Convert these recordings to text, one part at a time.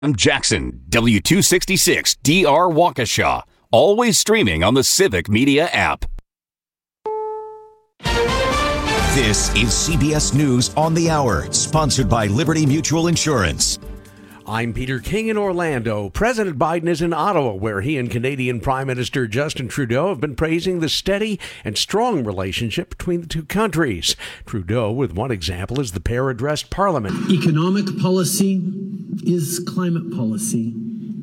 I'm Jackson, W266 DR Waukesha. Always streaming on the Civic Media app. This is CBS News on the Hour, sponsored by Liberty Mutual Insurance. I'm Peter King in Orlando. President Biden is in Ottawa, where he and Canadian Prime Minister Justin Trudeau have been praising the steady and strong relationship between the two countries. Trudeau, with one example, as the pair addressed Parliament. Economic policy is climate policy,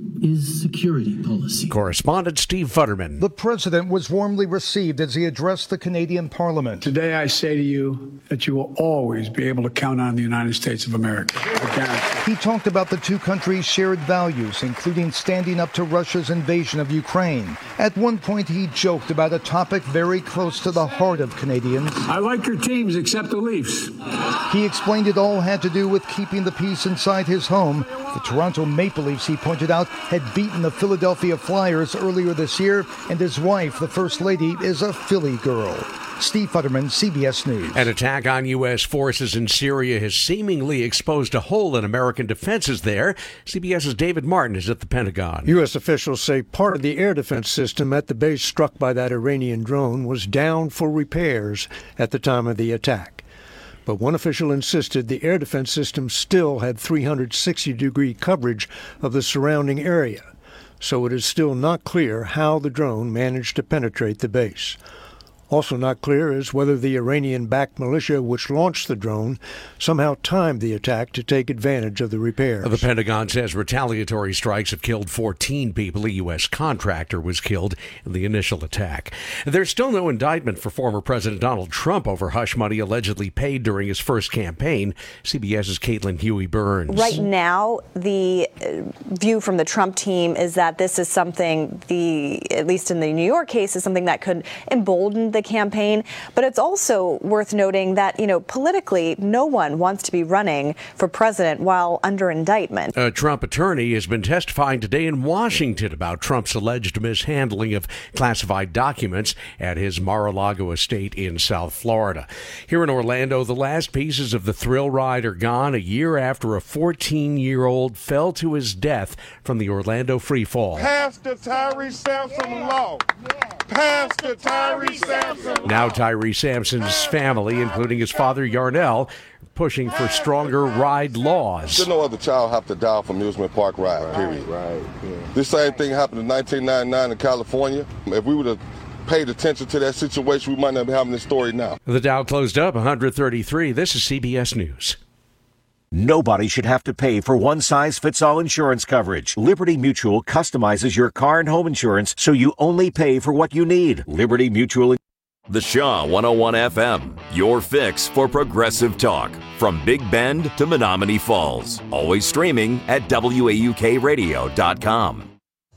is security policy. Correspondent Steve Futterman. The president was warmly received as he addressed the Canadian Parliament. Today I say to you that you will always be able to count on the United States of America. He talked about the two countries' shared values, including standing up to Russia's invasion of Ukraine. At one point, he joked about a topic very close to the heart of Canadians. I like your teams except the Leafs. He explained it all had to do with keeping the peace inside his home. The Toronto Maple Leafs, he pointed out, had beaten the Philadelphia Flyers earlier this year, and his wife, the First Lady, is a Philly girl. Steve Futterman, CBS News. An attack on U.S. forces in Syria has seemingly exposed a hole in American defenses there. CBS's David Martin is at the Pentagon. U.S. officials say part of the air defense system at the base struck by that Iranian drone was down for repairs at the time of the attack. But one official insisted the air defense system still had 360-degree coverage of the surrounding area, so it is still not clear how the drone managed to penetrate the base. Also not clear is whether the Iranian-backed militia which launched the drone somehow timed the attack to take advantage of the repairs. The Pentagon says retaliatory strikes have killed 14 people. A U.S. contractor was killed in the initial attack. There's still no indictment for former President Donald Trump over hush money allegedly paid during his first campaign. CBS's Caitlin Huey-Burns. Right now, the view from the Trump team is that this is something, at least in the New York case, is something that could embolden the campaign. But it's also worth noting that, politically, no one wants to be running for president while under indictment. A Trump attorney has been testifying today in Washington about Trump's alleged mishandling of classified documents at his Mar-a-Lago estate in South Florida. Here in Orlando, the last pieces of the thrill ride are gone a year after a 14-year-old fell to his death from the Orlando free fall. Pastor Tyree Sampson Law. Pastor Tyree Sampson. Now Tyree Sampson's family, including his father Yarnell, pushing for stronger ride laws. Should no other child have to die off amusement park ride, period. Right. This same thing happened in 1999 in California. If we would have paid attention to that situation, we might not be having this story now. The Dow closed up 133. This is CBS News. Nobody should have to pay for one-size-fits-all insurance coverage. Liberty Mutual customizes your car and home insurance so you only pay for what you need. Liberty Mutual. The Shaw 101 FM, your fix for progressive talk. From Big Bend to Menominee Falls. Always streaming at WAUKradio.com.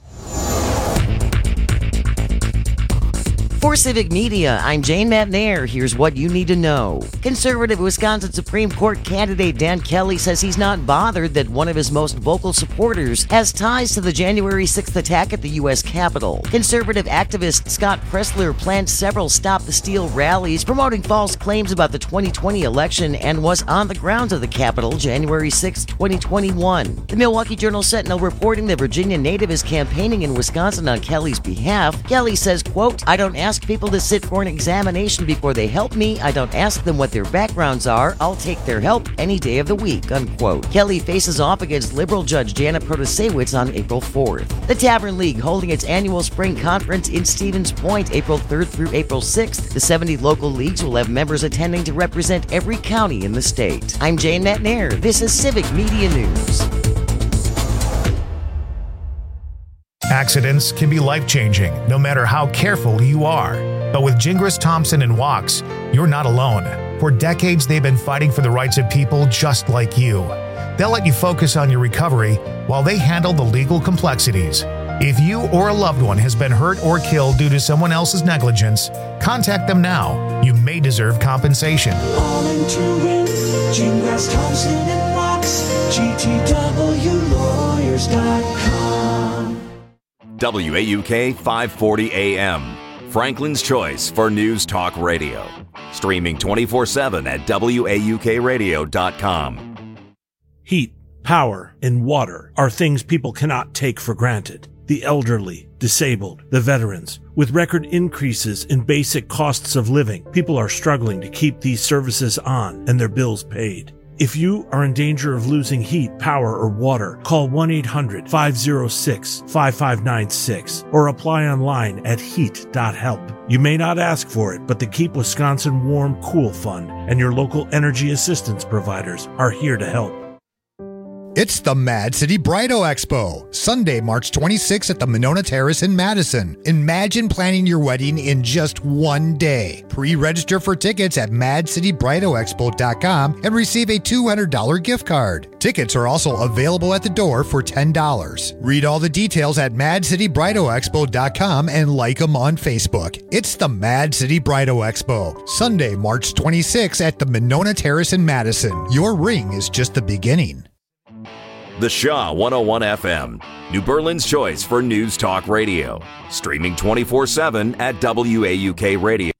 For Civic Media, I'm Jane McNair. Here's what you need to know. Conservative Wisconsin Supreme Court candidate Dan Kelly says he's not bothered that one of his most vocal supporters has ties to the January 6th attack at the U.S. Capitol. Conservative activist Scott Pressler planned several Stop the Steal rallies promoting false claims about the 2020 election and was on the grounds of the Capitol January 6, 2021. The Milwaukee Journal-Sentinel reporting the Virginia native is campaigning in Wisconsin on Kelly's behalf. Kelly says, quote, "I don't ask people to sit for an examination before they help me. I don't ask them what their backgrounds are. I'll take their help any day of the week," unquote. Kelly faces off against liberal judge Janet Protasewicz on April 4th. The Tavern League holding its annual spring conference in Stevens Point April 3rd through April 6th. The 70 local leagues will have members attending to represent every county in the state. I'm Jane McNair. This is Civic Media News. Accidents can be life-changing, no matter how careful you are. But with Gingras Thompson and Wachs, you're not alone. For decades, they've been fighting for the rights of people just like you. They'll let you focus on your recovery while they handle the legal complexities. If you or a loved one has been hurt or killed due to someone else's negligence, contact them now. You may deserve compensation. All in to win. Gingras Thompson and Wachs. GTWlawyers.com. WAUK 540 AM, Franklin's choice for news talk radio. Streaming 24/7 at WAUKradio.com. Heat, Power and water are things people cannot take for granted. The elderly, disabled, the veterans. With record increases in basic costs of living, people are struggling to keep these services on and their bills paid. If you are in danger of losing heat, power, or water, call 1-800-506-5596 or apply online at heat.help. You may not ask for it, but the Keep Wisconsin Warm Cool Fund and your local energy assistance providers are here to help. It's the Mad City Bridal Expo, Sunday, March 26th at the Monona Terrace in Madison. Imagine planning your wedding in just one day. Pre-register for tickets at madcitybridalexpo.com and receive a $200 gift card. Tickets are also available at the door for $10. Read all the details at madcitybridalexpo.com and like them on Facebook. It's the Mad City Bridal Expo, Sunday, March 26th at the Monona Terrace in Madison. Your ring is just the beginning. The Shaw 101 FM, New Berlin's choice for news talk radio. Streaming 24/7 at WAUK Radio.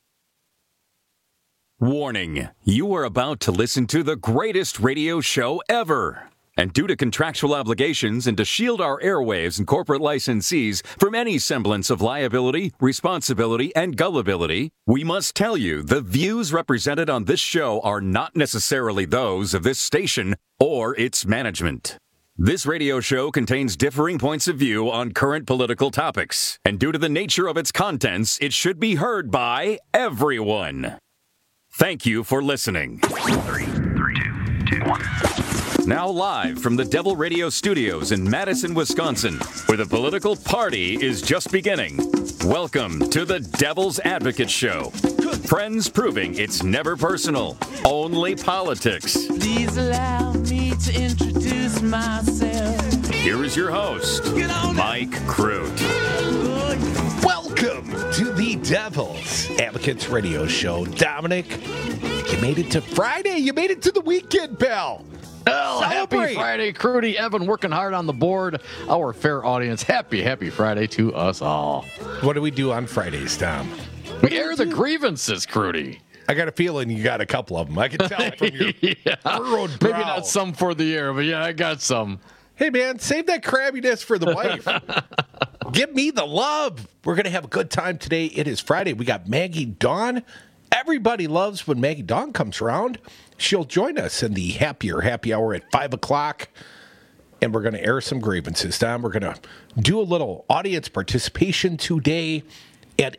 Warning, you are about to listen to the greatest radio show ever. And due to contractual obligations and to shield our airwaves and corporate licensees from any semblance of liability, responsibility, and gullibility, we must tell you the views represented on this show are not necessarily those of this station or its management. This radio show contains differing points of view on current political topics, and due to the nature of its contents, it should be heard by everyone. Thank you for listening. 3, 2, 1. Now live from the Devil Radio Studios in Madison, Wisconsin, where the political party is just beginning. Welcome to the Devil's Advocate Show. Friends proving it's never personal, only politics. Please allow me to introduce myself. Here is your host, Mike Crute. Welcome to the Devil's Advocates Radio Show. Dominic, you made it to Friday. You made it to the weekend, pal. Well, happy Friday, Crudy. Evan working hard on the board. Our fair audience, happy Friday to us all. What do we do on Fridays, Tom? We air the grievances, Crudy. I got a feeling you got a couple of them. I can tell from your furrowed brow. Maybe not some for the air, but yeah, I got some. Hey, man, save that crabbiness for the wife. Give me the love. We're going to have a good time today. It is Friday. We got Maggie Dawn. Everybody loves when Maggie Dawn comes around. She'll join us in the happy hour at 5 o'clock, and we're going to air some grievances. Tom, we're going to do a little audience participation today at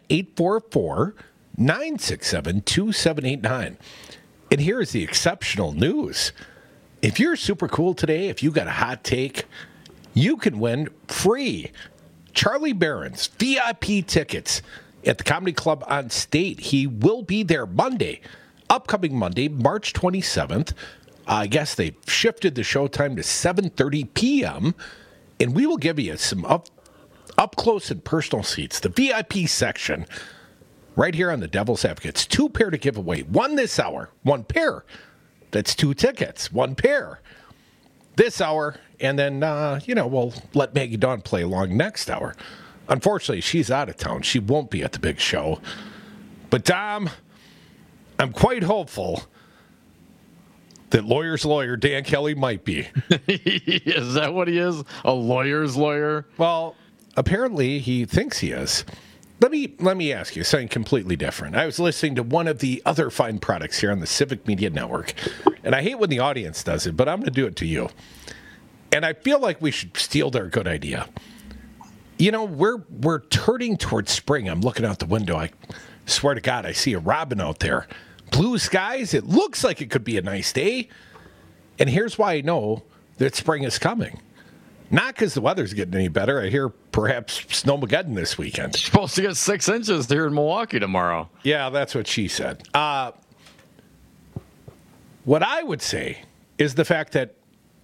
844-967-2789. And here is the exceptional news. If you're super cool today, if you got a hot take, you can win free Charlie Barron's VIP tickets at the Comedy Club on State. He will be there upcoming Monday, March 27th. I guess they shifted the showtime to 7:30 p.m., and we will give you some up close and personal seats, the VIP section, right here on the Devil's Advocates. 2 pair to give away. 1 this hour, 1 pair. That's 2 tickets, 1 pair this hour, and then, we'll let Maggie Dawn play along next hour. Unfortunately, she's out of town. She won't be at the big show. But, Tom, I'm quite hopeful that lawyer's lawyer Dan Kelly might be. Is that what he is? A lawyer's lawyer? Well, apparently he thinks he is. Let me ask you something completely different. I was listening to one of the other fine products here on the Civic Media Network, and I hate when the audience does it, but I'm going to do it to you. And I feel like we should steal their good idea. You know, we're turning towards spring. I'm looking out the window. I swear to God, I see a robin out there. Blue skies. It looks like it could be a nice day. And here's why I know that spring is coming. Not because the weather's getting any better. I hear perhaps Snowmageddon this weekend. You're supposed to get 6 inches here in Milwaukee tomorrow. Yeah, that's what she said. What I would say is the fact that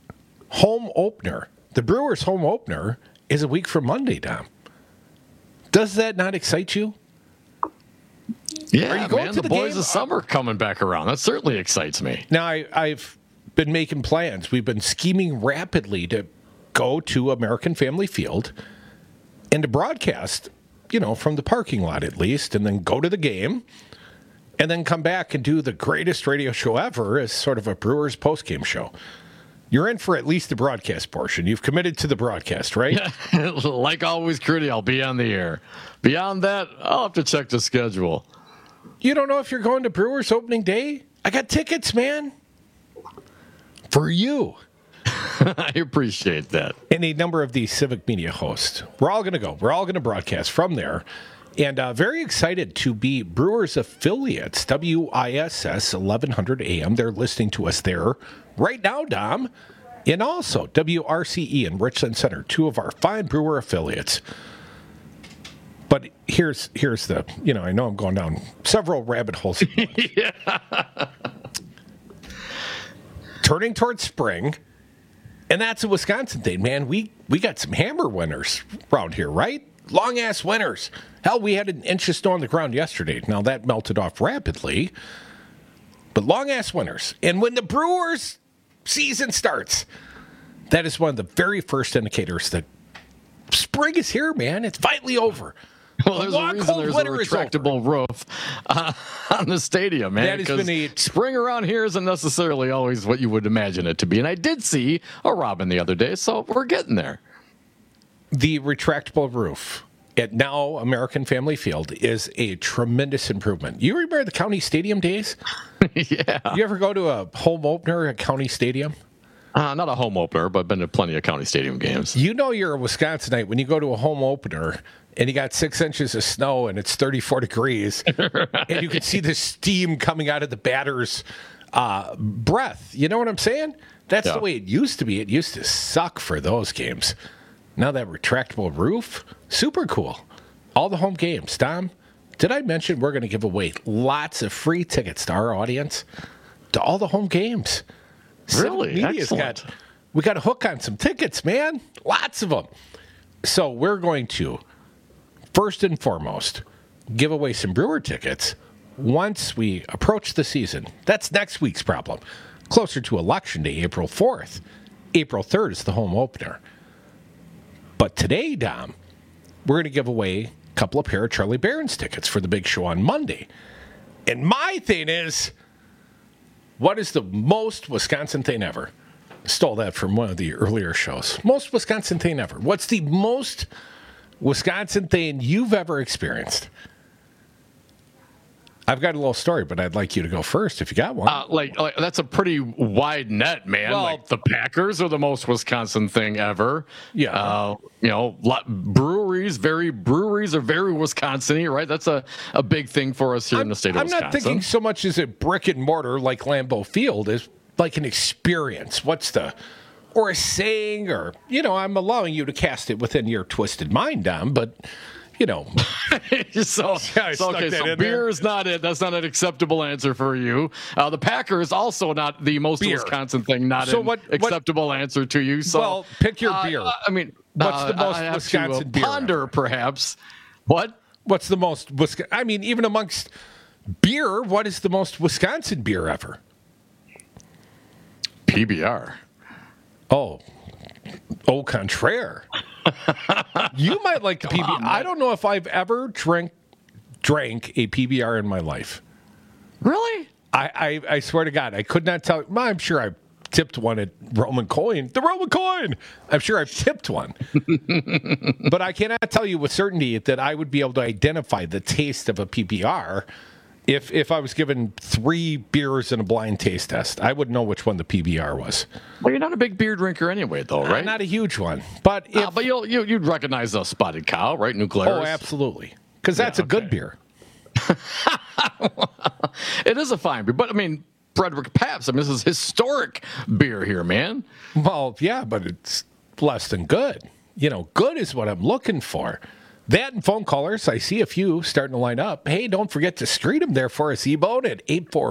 the Brewers' home opener, is a week from Monday, Dom. Does that not excite you? Yeah, are you going to the boys of summer coming back around. That certainly excites me. Now, I've been making plans. We've been scheming rapidly to go to American Family Field and to broadcast, from the parking lot at least, and then go to the game, and then come back and do the greatest radio show ever as sort of a Brewers postgame show. You're in for at least the broadcast portion. You've committed to the broadcast, right? Like always, Crudy, I'll be on the air. Beyond that, I'll have to check the schedule. You don't know if you're going to Brewers opening day? I got tickets, man. For you. I appreciate that. And a number of the Civic Media hosts. We're all going to go. We're all going to broadcast from there. And very excited to be Brewers affiliates, WISS 1100 AM. They're listening to us there right now, Dom. And also WRCE in Richland Center, two of our fine Brewer affiliates. But here's the, I know I'm going down several rabbit holes. Yeah. Turning towards spring, and that's a Wisconsin thing, man. We got some hammer winners around here, right? Long-ass winters. Hell, we had an inch of snow on the ground yesterday. Now, that melted off rapidly. But long-ass winters. And when the Brewers season starts, that is one of the very first indicators that spring is here, man. It's finally over. Well, there's a reason there's a retractable roof on the stadium, man. That has been a... Spring around here isn't necessarily always what you would imagine it to be. And I did see a robin the other day, so we're getting there. The retractable roof at now American Family Field is a tremendous improvement. You remember the County Stadium days? Yeah. You ever go to a home opener at County Stadium? Not a home opener, but been to plenty of County Stadium games. You know you're a Wisconsinite when you go to a home opener and you got 6 inches of snow and it's 34 degrees right. And you can see the steam coming out of the batter's breath. You know what I'm saying? That's the way it used to be. It used to suck for those games. Now that retractable roof, super cool. All the home games. Tom, did I mention we're going to give away lots of free tickets to our audience to all the home games? Really? Excellent. We got a hook on some tickets, man. Lots of them. So we're going to, first and foremost, give away some Brewer tickets once we approach the season. That's next week's problem. Closer to Election Day, April 4th. April 3rd is the home opener. But today, Dom, we're going to give away a couple of pair of Charlie Barron's tickets for the big show on Monday. And my thing is, what is the most Wisconsin thing ever? Stole that from one of the earlier shows. Most Wisconsin thing ever. What's the most Wisconsin thing you've ever experienced? I've got a little story, but I'd like you to go first if you got one. Like that's a pretty wide net, man. Well, like the Packers are the most Wisconsin thing ever. Yeah. Breweries are very Wisconsin-y, right? That's a big thing for us here in the state of Wisconsin. I'm not thinking so much as a brick and mortar like Lambeau Field is like an experience. Or a saying, or, I'm allowing you to cast it within your twisted mind, Dom, but... So beer is not it. That's not an acceptable answer for you. The Packers also not the most Wisconsin thing. Not an acceptable answer to you. So, well, pick your beer. What's the most Wisconsin beer? Ponder, perhaps. What? What's the most Wisconsin? Even amongst beer, what is the most Wisconsin beer ever? PBR. Oh, au contraire. You might like the PBR. I don't know if I've ever drank a PBR in my life. Really? I swear to God, I could not tell. I'm sure I tipped one at Roman Coin. The Roman Coin! I'm sure I've tipped one. But I cannot tell you with certainty that I would be able to identify the taste of a PBR. If I was given 3 beers in a blind taste test, I wouldn't know which one the PBR was. Well, you're not a big beer drinker anyway, though, right? Not a huge one, but you'd recognize a Spotted Cow, right? New Glarus. Oh, absolutely, because that's a good beer. It is a fine beer, but Frederick Pabst. This is historic beer here, man. Well, yeah, but it's less than good. Good is what I'm looking for. That and phone callers, I see a few starting to line up. Hey, don't forget to street them there for us, E-Bone, at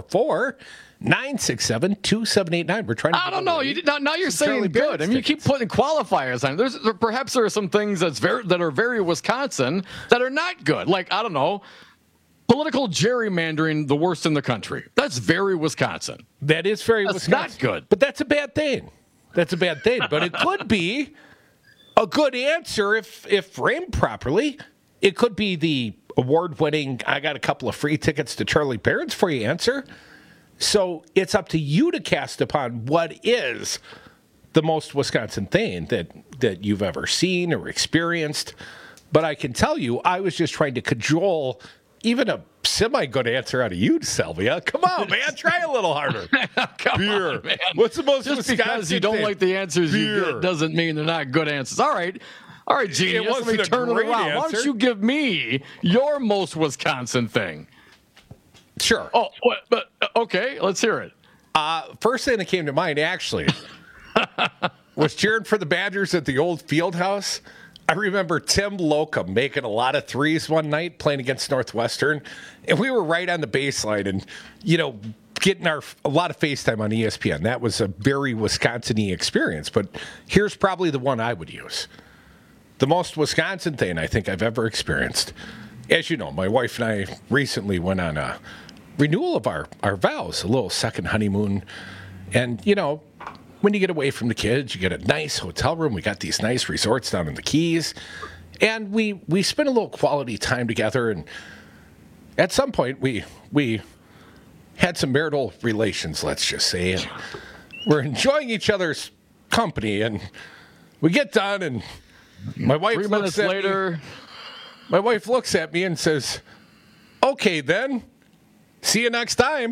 844-967-2789. We're trying to... I don't know. Now you're saying good. You keep putting qualifiers on. Perhaps there are some things that are very Wisconsin that are not good. Like, I don't know, political gerrymandering, the worst in the country. That's very Wisconsin. That is very Wisconsin. That's not good. But that's a bad thing. But it could be... a good answer if framed properly. It could be the award-winning, I got a couple of free tickets to Charlie Barron's for you answer. So it's up to you to cast upon what is the most Wisconsin thing that you've ever seen or experienced. But I can tell you, I was just trying to cajole even a semi-good answer out of you, Sylvia. Come on, man. Try a little harder. Beer. On, man. What's the most Just Wisconsin because you don't thing? like the answers you get doesn't mean they're not good answers. All right, genius. Let me turn it around. Why don't you give me your most Wisconsin thing? Sure. Oh, but okay, let's hear it. First thing that came to mind, actually, was cheering for the Badgers at the old field house. I remember Tim Locum making a lot of threes one night playing against Northwestern, and we were right on the baseline and, getting a lot of FaceTime on ESPN. That was a very Wisconsin-y experience, but here's probably the one I would use. The most Wisconsin thing I think I've ever experienced. As you know, my wife and I recently went on a renewal of our vows, a little second honeymoon, and, when you get away from the kids, you get a nice hotel room. We got these nice resorts down in the Keys. And we spent a little quality time together. And at some point, we had some marital relations, let's just say. And we're enjoying each other's company. And we get done, and my wife 3 minutes later, my wife looks at me and says, "Okay, then. See you next time."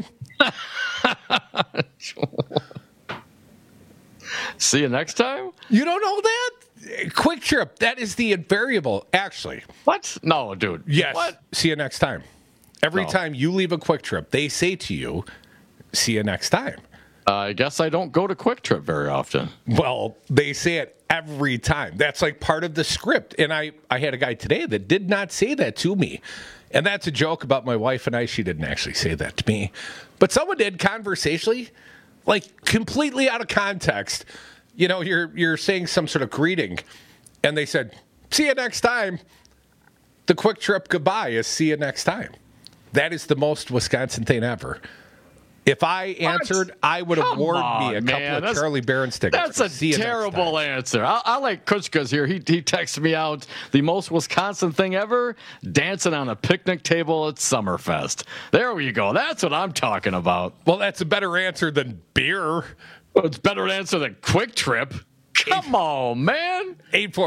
See you next time? You don't know that? Quick Trip, that is the invariable, actually. What? No, dude. Yes. What? See you next time. Every time you leave a Quick Trip, they say to you, see you next time. I guess I don't go to Quick Trip very often. Well, they say it every time. That's like part of the script. And I had a guy today that did not say that to me. And that's a joke about my wife and I. She didn't actually say that to me. But someone did conversationally. Like, completely out of context. You're saying some sort of greeting, and they said, see you next time. The Quick Trip goodbye is see you next time. That is the most Wisconsin thing ever. If I answered, I would award me a couple of Charlie Barron stickers. That's a terrible answer. I like Kuchka's here. He texted me out the most Wisconsin thing ever, dancing on a picnic table at Summerfest. There you go. That's what I'm talking about. Well, that's a better answer than beer. Well, it's a better answer than Quick Trip. Come on, man.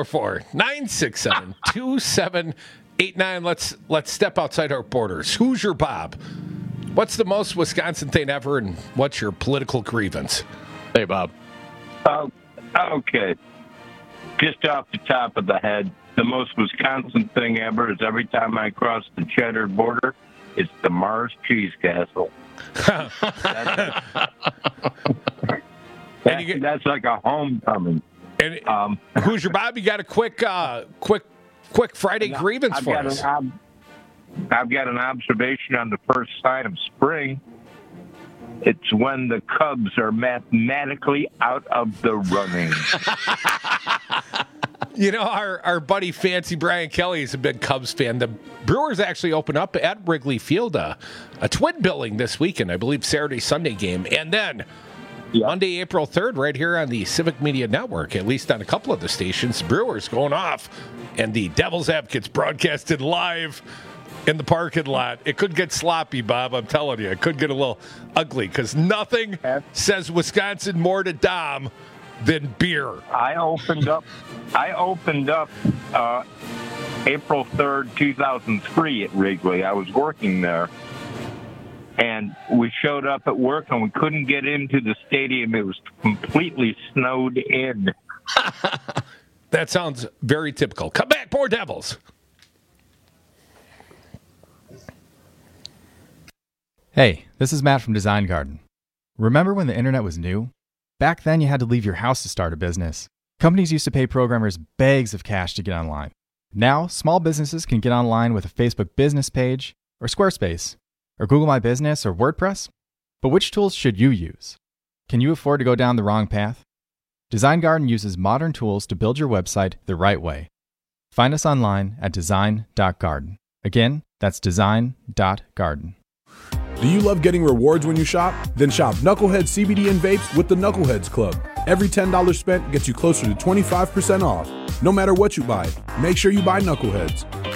844-967-2789. Let's step outside our borders. Who's your Bob? What's the most Wisconsin thing ever, and what's your political grievance? Hey, Bob. Okay. Just off the top of the head, the most Wisconsin thing ever is every time I cross the Cheddar border, it's the Mars Cheese Castle. That's like a homecoming. And who's your Bob? You got a quick Friday grievance for us? I've got an observation on the first sign of spring. It's when the Cubs are mathematically out of the running. Our buddy Fancy Brian Kelly is a big Cubs fan. The Brewers actually open up at Wrigley Field a twin billing this weekend, I believe Saturday, Sunday game. And then Monday, April 3rd, right here on the Civic Media Network, at least on a couple of the stations, Brewers going off, and the Devil's Advocates broadcasted live in the parking lot. It could get sloppy, Bob. I'm telling you, it could get a little ugly because nothing says Wisconsin more to Dom than beer. I opened up April 3rd, 2003 at Wrigley. I was working there, and we showed up at work, and we couldn't get into the stadium. It was completely snowed in. That sounds very typical. Come back, poor Devils. Hey, this is Matt from Design Garden. Remember when the internet was new? Back then, you had to leave your house to start a business. Companies used to pay programmers bags of cash to get online. Now, small businesses can get online with a Facebook business page, or Squarespace, or Google My Business, or WordPress. But which tools should you use? Can you afford to go down the wrong path? Design Garden uses modern tools to build your website the right way. Find us online at design.garden. Again, that's design.garden. Do you love getting rewards when you shop? Then shop Knucklehead CBD and vapes with the Knuckleheads Club. Every $10 spent gets you closer to 25% off. No matter what you buy, make sure you buy Knuckleheads.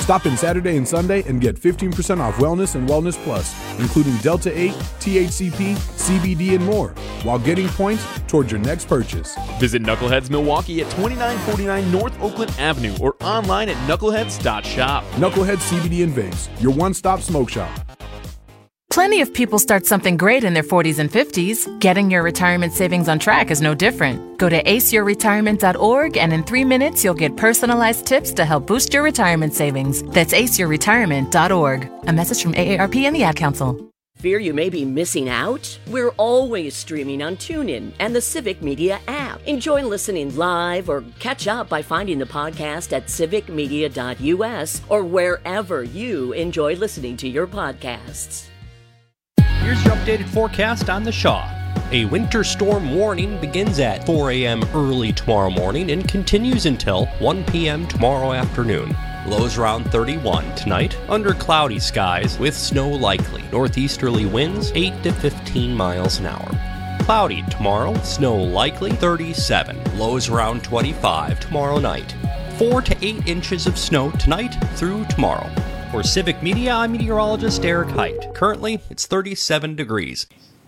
Stop in Saturday and Sunday and get 15% off Wellness and Wellness Plus, including Delta 8, THCP, CBD, and more, while getting points towards your next purchase. Visit Knuckleheads Milwaukee at 2949 North Oakland Avenue or online at knuckleheads.shop. Knuckleheads CBD and Vapes, your one-stop smoke shop. Plenty of people start something great in their 40s and 50s. Getting your retirement savings on track is no different. Go to aceyourretirement.org and in 3 minutes you'll get personalized tips to help boost your retirement savings. That's aceyourretirement.org. A message from AARP and the Ad Council. Fear you may be missing out? We're always streaming on TuneIn and the Civic Media app. Enjoy listening live or catch up by finding the podcast at civicmedia.us or wherever you enjoy listening to your podcasts. Here's your updated forecast on the Shaw. A winter storm warning begins at 4 a.m. early tomorrow morning and continues until 1 p.m. tomorrow afternoon. Lows around 31 tonight, under cloudy skies with snow likely. Northeasterly winds 8 to 15 miles an hour. Cloudy tomorrow, snow likely 37. Lows around 25 tomorrow night. 4 to 8 inches of snow tonight through tomorrow. For Civic Media, I'm meteorologist Eric Height. Currently, it's 37 degrees.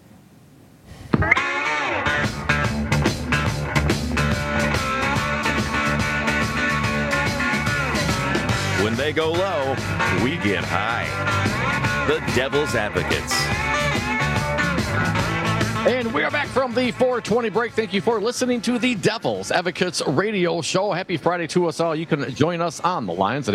When they go low, we get high. The Devil's Advocates. And we are back from the 420 break. Thank you for listening to the Devil's Advocates radio show. Happy Friday to us all. You can join us on the lines at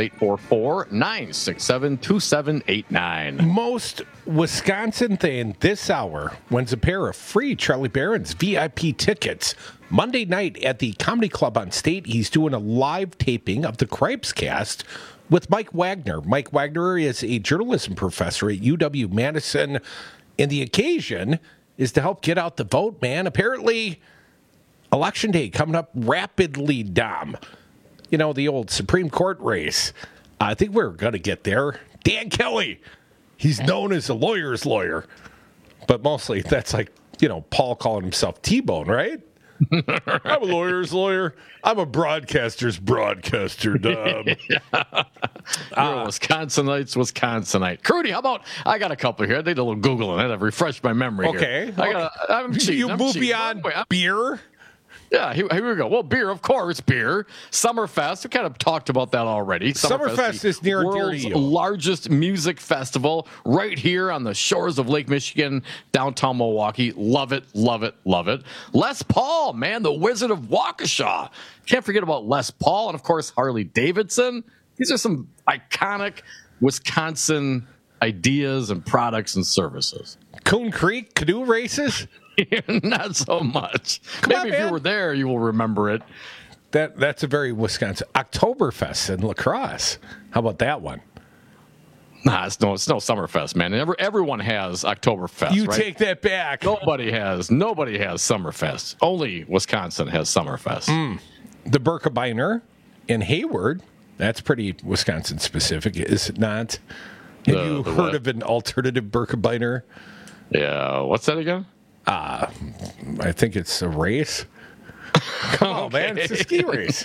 844-967-2789. Most Wisconsin thing this hour wins a pair of free Charlie Barron's VIP tickets. Monday night at the Comedy Club on State, he's doing a live taping of the Cripes Cast with Mike Wagner. Mike Wagner is a journalism professor at UW-Madison, and the occasion is to help get out the vote, man. Apparently, Election Day coming up rapidly, Dom. You know, the old Supreme Court race. I think we're going to get there. Dan Kelly, he's known as a lawyer's lawyer. But mostly that's like, you know, Paul calling himself T-Bone, right? I'm a lawyer's lawyer. I'm a broadcaster's broadcaster, Dom. You're a Wisconsinite. Crudy, how about, I got a couple here. I did a little Googling it. I've refreshed my memory here. I'm cheating. You move beyond beer? Yeah, here we go. Well, beer, of course, beer. Summerfest, we kind of talked about that already. Summerfest is near and dear to you. World's largest music festival right here on the shores of Lake Michigan, downtown Milwaukee. Love it, love it, love it. Les Paul, man, the Wizard of Waukesha. Can't forget about Les Paul and, of course, Harley Davidson. These are some iconic Wisconsin ideas and products and services. Coon Creek canoe races? Not so much. Maybe if you were there, you will remember it. That's a very Wisconsin. Oktoberfest in La Crosse. How about that one? Nah, it's no Summerfest, man. Everyone has Oktoberfest. You right? take that back. Nobody has Summerfest. Only Wisconsin has Summerfest. The Birkebeiner in Hayward. That's pretty Wisconsin specific, is it not? Have you heard of an alternative Birkebeiner? Yeah. What's that again? I think it's a race. Come on, man. It's a ski race.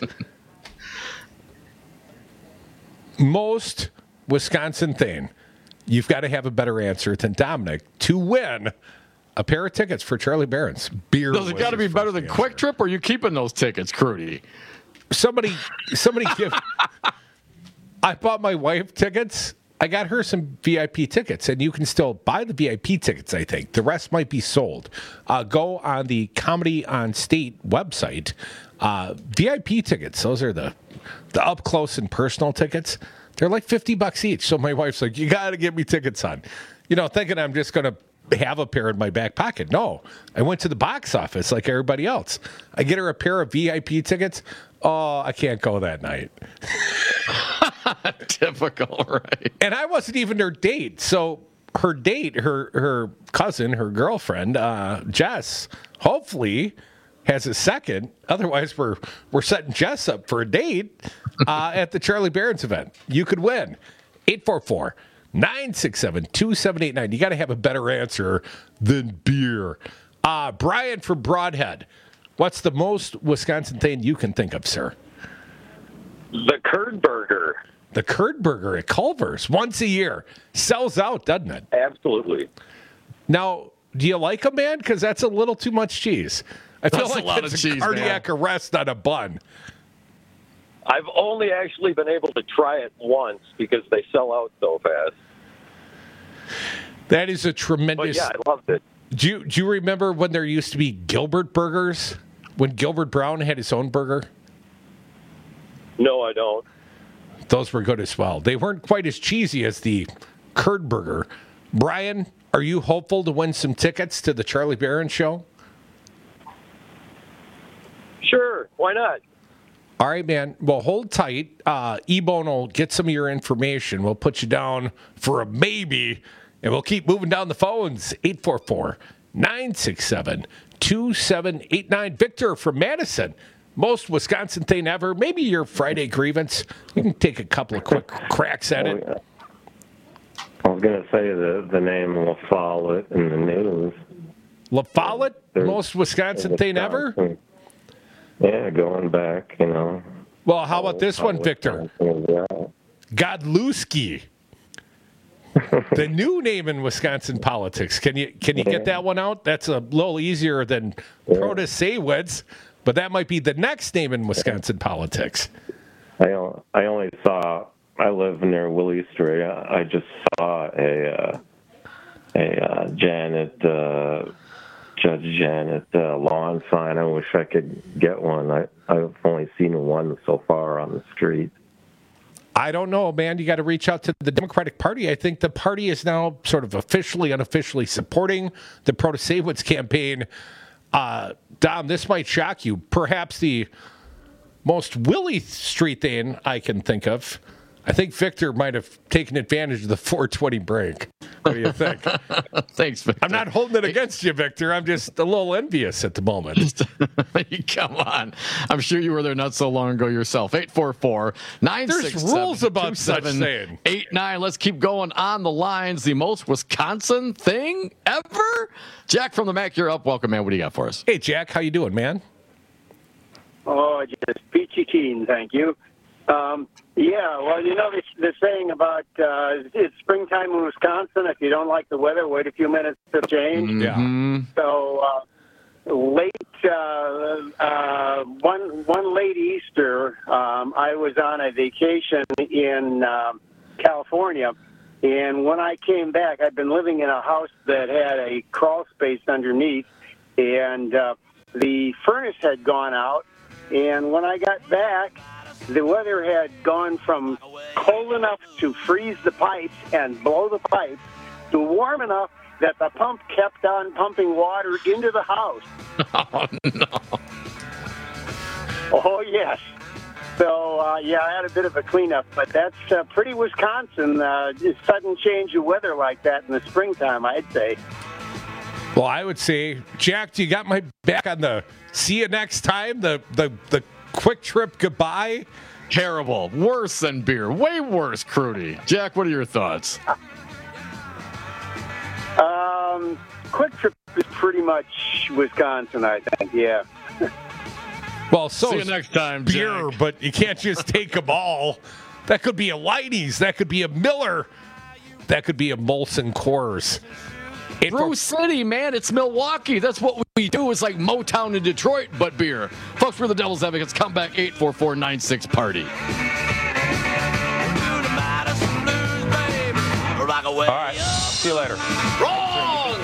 Most Wisconsin thing, you've got to have a better answer than Dominic to win a pair of tickets for Charlie Barron's. Beer. Does it got to be better than Quick Trip, or are you keeping those tickets, Crudy? Somebody give. I bought my wife tickets. I got her some VIP tickets, and you can still buy the VIP tickets, I think. The rest might be sold. Go on the Comedy on State website. VIP tickets, those are the up close and personal tickets. They're like $50 each. So my wife's like, you got to get me tickets on. You know, thinking I'm just going to have a pair in my back pocket. No, I went to the box office like everybody else. I get her a pair of VIP tickets. Oh, I can't go that night. Typical, right? And I wasn't even her date. So her date, her cousin, her girlfriend, Jess, hopefully has a second. Otherwise, we're setting Jess up for a date at the Charlie Barron's event. You could win. 844-967-2789. You got to have a better answer than beer. Brian from Broadhead. What's the most Wisconsin thing you can think of, sir? The curd burger. The curd burger at Culver's once a year sells out, doesn't it? Absolutely. Now, do you like them, man? Because that's a little too much cheese. I feel That's like a lot it's of a cheese, cardiac arrest on a bun. I've only actually been able to try it once because they sell out so fast. That is a tremendous. But yeah, I loved it. Do you remember when there used to be Gilbert burgers? When Gilbert Brown had his own burger? No, I don't. Those were good as well. They weren't quite as cheesy as the curd burger. Brian, are you hopeful to win some tickets to the Charlie Barron show? Sure, why not? All right, man. Well, hold tight. E-Bone will get some of your information. We'll put you down for a maybe, and we'll keep moving down the phones. 844-967-2789. Victor from Madison. Most Wisconsin thing ever. Maybe your Friday grievance. You can take a couple of quick cracks at it. I was going to say the name La Follette in the news. La Follette? Most Wisconsin thing ever? Yeah, going back, you know. Well, how about this one, Victor? Godlewski. The new name in Wisconsin politics. Can you get that one out? That's a little easier than Protasewicz, but that might be the next name in Wisconsin politics. I only saw. I live near Willie Street. I just saw a Judge Janet lawn sign. I wish I could get one. I've only seen one so far on the street. I don't know, man. You got to reach out to the Democratic Party. I think the party is now sort of officially, unofficially supporting the Protasewicz campaign. Dom, this might shock you. Perhaps the most Willie Street thing I can think of. I think Victor might have taken advantage of the 420 break. What do you think? Thanks, Victor. I'm not holding it against you, Victor. I'm just a little envious at the moment. Come on. I'm sure you were there not so long ago yourself. 844-967-2789. There's rules about such thing. 89. Let's keep going on the lines. The most Wisconsin thing ever? Jack from the Mac, you're up. Welcome, man. What do you got for us? Hey, Jack. How you doing, man? Oh, just peachy keen, thank you. Yeah, well, you know the saying about it's springtime in Wisconsin. If you don't like the weather, wait a few minutes to change. Yeah. So late one late Easter, I was on a vacation in California, and when I came back, I'd been living in a house that had a crawl space underneath, and the furnace had gone out. And when I got back, the weather had gone from cold enough to freeze the pipes and blow the pipes to warm enough that the pump kept on pumping water into the house. Oh, no. Oh, yes. So, yeah, I had a bit of a cleanup, but that's pretty Wisconsin, sudden change of weather like that in the springtime, I'd say. Well, I would say, Jack, you got my back on the see you next time, the quick trip goodbye. Terrible. Worse than beer. Way worse, Crudy. Jack, what are your thoughts? Quick trip is pretty much Wisconsin, I think, yeah. Well, so see you next time, beer, Jack. But you can't just take them all. That could be a Leidy's. That could be a Miller. That could be a Molson Coors. Brew City, man, it's Milwaukee. That's what we do. It's like Motown in Detroit, but beer. Folks, we're the Devil's Advocates. Come back, 844-96-PARTY. All right. See you later. Wrong!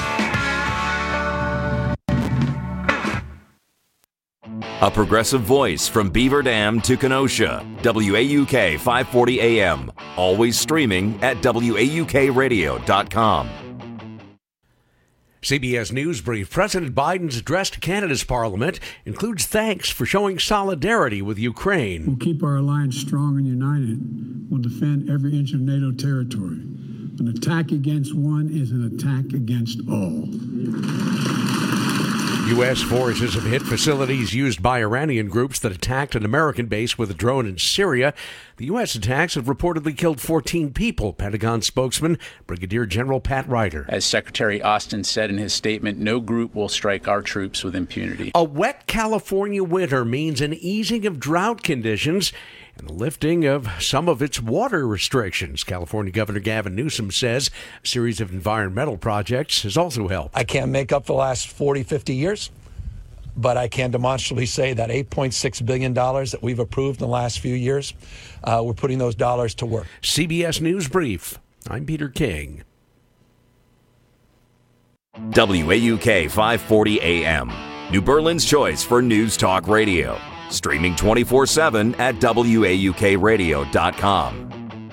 A progressive voice from Beaver Dam to Kenosha. WAUK 540 AM. Always streaming at WAUKradio.com. CBS News Brief. President Biden's address to Canada's parliament includes thanks for showing solidarity with Ukraine. We'll keep our alliance strong and united. We'll defend every inch of NATO territory. An attack against one is an attack against all. U.S. forces have hit facilities used by Iranian groups that attacked an American base with a drone in Syria. The U.S. attacks have reportedly killed 14 people, Pentagon spokesman Brigadier General Pat Ryder. As Secretary Austin said in his statement, no group will strike our troops with impunity. A wet California winter means an easing of drought conditions, and the lifting of some of its water restrictions. California Governor Gavin Newsom says a series of environmental projects has also helped. I can't make up the last 40, 50 years, but I can demonstrably say that $8.6 billion that we've approved in the last few years, we're putting those dollars to work. CBS News Brief. I'm Peter King. WAUK 540 AM, New Berlin's choice for news talk radio. Streaming 24/7 at WAUKradio.com.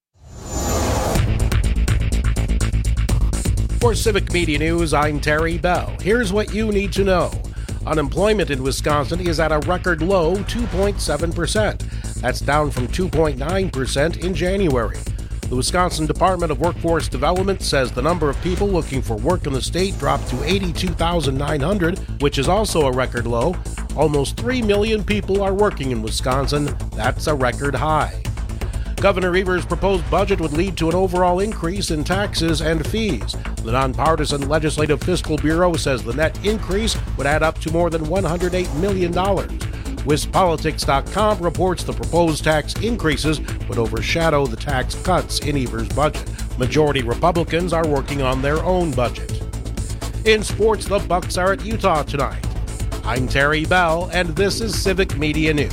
For Civic Media News, I'm Terry Bell. Here's what you need to know. Unemployment in Wisconsin is at a record low 2.7%. That's down from 2.9% in January. The Wisconsin Department of Workforce Development says the number of people looking for work in the state dropped to 82,900, which is also a record low. Almost 3 million people are working in Wisconsin. That's a record high. Governor Evers' proposed budget would lead to an overall increase in taxes and fees. The nonpartisan Legislative Fiscal Bureau says the net increase would add up to more than $108 million. WisPolitics.com reports the proposed tax increases would overshadow the tax cuts in Evers' budget. Majority Republicans are working on their own budget. In sports, the Bucks are at Utah tonight. I'm Terry Bell, and this is Civic Media News.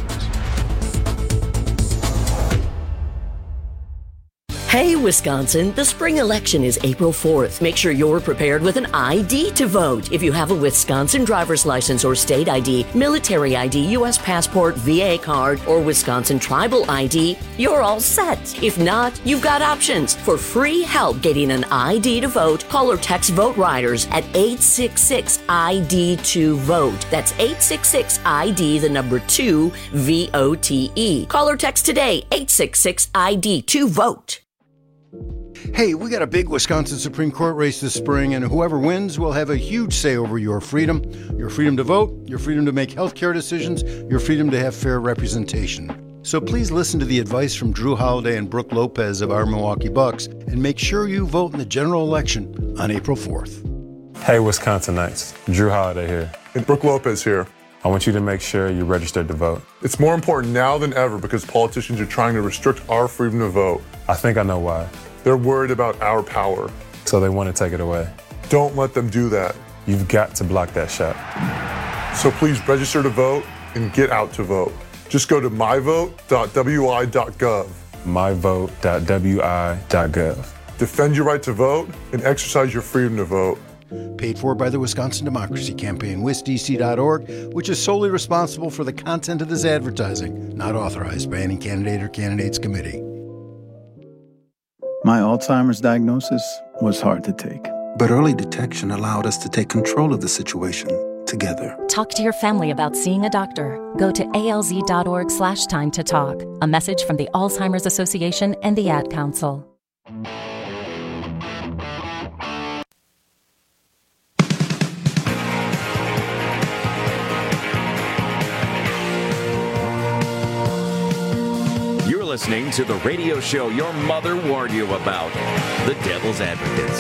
Hey, Wisconsin, the spring election is April 4th. Make sure you're prepared with an ID to vote. If you have a Wisconsin driver's license or state ID, military ID, U.S. passport, VA card, or Wisconsin tribal ID, you're all set. If not, you've got options. For free help getting an ID to vote, call or text Vote Riders at 866-ID2-VOTE. That's 866-ID, the number 2, VOTE. Call or text today, 866-ID2-VOTE. Hey, we got a big Wisconsin Supreme Court race this spring, and whoever wins will have a huge say over your freedom to vote, your freedom to make healthcare decisions, your freedom to have fair representation. So please listen to the advice from Drew Holiday and Brooke Lopez of our Milwaukee Bucks, and make sure you vote in the general election on April 4th. Hey, Wisconsinites, Drew Holiday here. And Brooke Lopez here. I want you to make sure you register to vote. It's more important now than ever because politicians are trying to restrict our freedom to vote. I think I know why. They're worried about our power. So they want to take it away. Don't let them do that. You've got to block that shot. So please register to vote and get out to vote. Just go to myvote.wi.gov. myvote.wi.gov. Defend your right to vote and exercise your freedom to vote. Paid for by the Wisconsin Democracy Campaign, wisdc.org, which is solely responsible for the content of this advertising, not authorized by any candidate or candidates committee. My Alzheimer's diagnosis was hard to take. But early detection allowed us to take control of the situation together. Talk to your family about seeing a doctor. Go to alz.org/time to talk. A message from the Alzheimer's Association and the Ad Council. Listening to the radio show your mother warned you about, The Devil's Advocates.